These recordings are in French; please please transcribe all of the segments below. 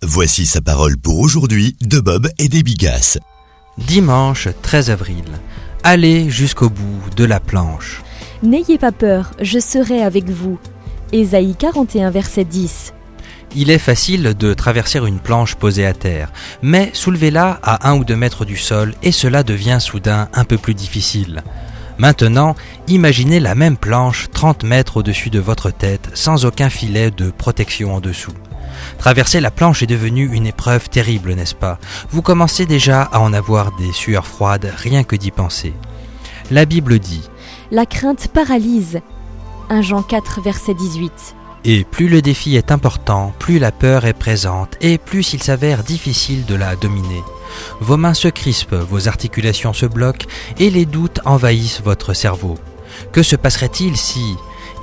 Voici sa parole pour aujourd'hui de Bob et des Bigasses. Dimanche 13 avril. Allez jusqu'au bout de la planche. N'ayez pas peur, je serai avec vous. Ésaïe 41, verset 10. Il est facile de traverser une planche posée à terre, mais soulevez-la à 1 ou 2 mètres du sol et cela devient soudain un peu plus difficile. Maintenant, imaginez la même planche 30 mètres au-dessus de votre tête sans aucun filet de protection en dessous. Traverser la planche est devenu une épreuve terrible, n'est-ce pas? Vous commencez déjà à en avoir des sueurs froides rien que d'y penser. La Bible dit « La crainte paralyse » 1 Jean 4, verset 18. Et plus le défi est important, plus la peur est présente et plus il s'avère difficile de la dominer. Vos mains se crispent, vos articulations se bloquent et les doutes envahissent votre cerveau. Que se passerait-il si,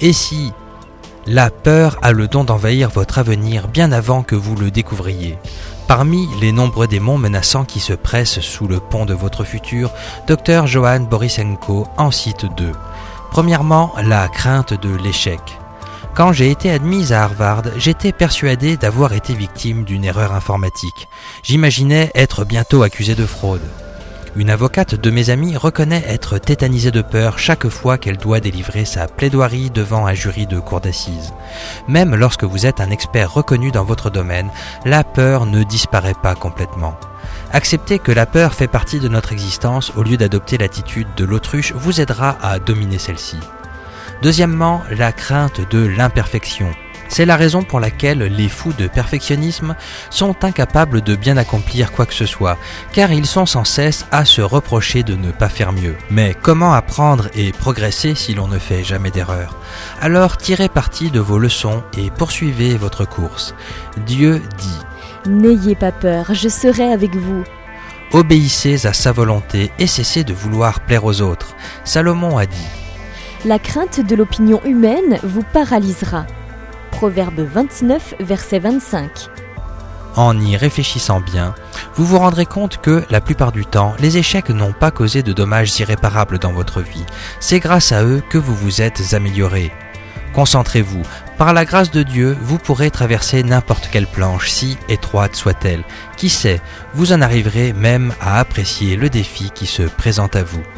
la peur a le don d'envahir votre avenir bien avant que vous le découvriez? Parmi les nombreux démons menaçants qui se pressent sous le pont de votre futur, Dr Johan Borisenko en cite 2. Premièrement, la crainte de l'échec. Quand j'ai été admise à Harvard, j'étais persuadé d'avoir été victime d'une erreur informatique. J'imaginais être bientôt accusé de fraude. Une avocate de mes amis reconnaît être tétanisée de peur chaque fois qu'elle doit délivrer sa plaidoirie devant un jury de cour d'assises. Même lorsque vous êtes un expert reconnu dans votre domaine, la peur ne disparaît pas complètement. Accepter que la peur fait partie de notre existence au lieu d'adopter l'attitude de l'autruche vous aidera à dominer celle-ci. Deuxièmement, la crainte de l'imperfection. C'est la raison pour laquelle les fous de perfectionnisme sont incapables de bien accomplir quoi que ce soit, car ils sont sans cesse à se reprocher de ne pas faire mieux. Mais comment apprendre et progresser si l'on ne fait jamais d'erreur? Alors tirez parti de vos leçons et poursuivez votre course. Dieu dit « N'ayez pas peur, je serai avec vous. » Obéissez à sa volonté et cessez de vouloir plaire aux autres. Salomon a dit « La crainte de l'opinion humaine vous paralysera. » Proverbe 29, verset 25. En y réfléchissant bien, vous vous rendrez compte que, la plupart du temps, les échecs n'ont pas causé de dommages irréparables dans votre vie. C'est grâce à eux que vous vous êtes amélioré. Concentrez-vous. Par la grâce de Dieu, vous pourrez traverser n'importe quelle planche, si étroite soit-elle. Qui sait, vous en arriverez même à apprécier le défi qui se présente à vous.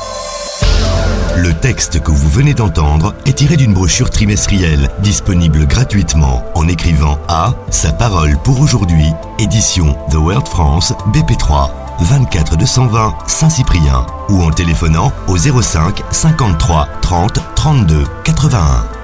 Le texte que vous venez d'entendre est tiré d'une brochure trimestrielle disponible gratuitement en écrivant à Sa parole pour aujourd'hui, édition The World France, BP3, 24 220 Saint-Cyprien ou en téléphonant au 05 53 30 32 81.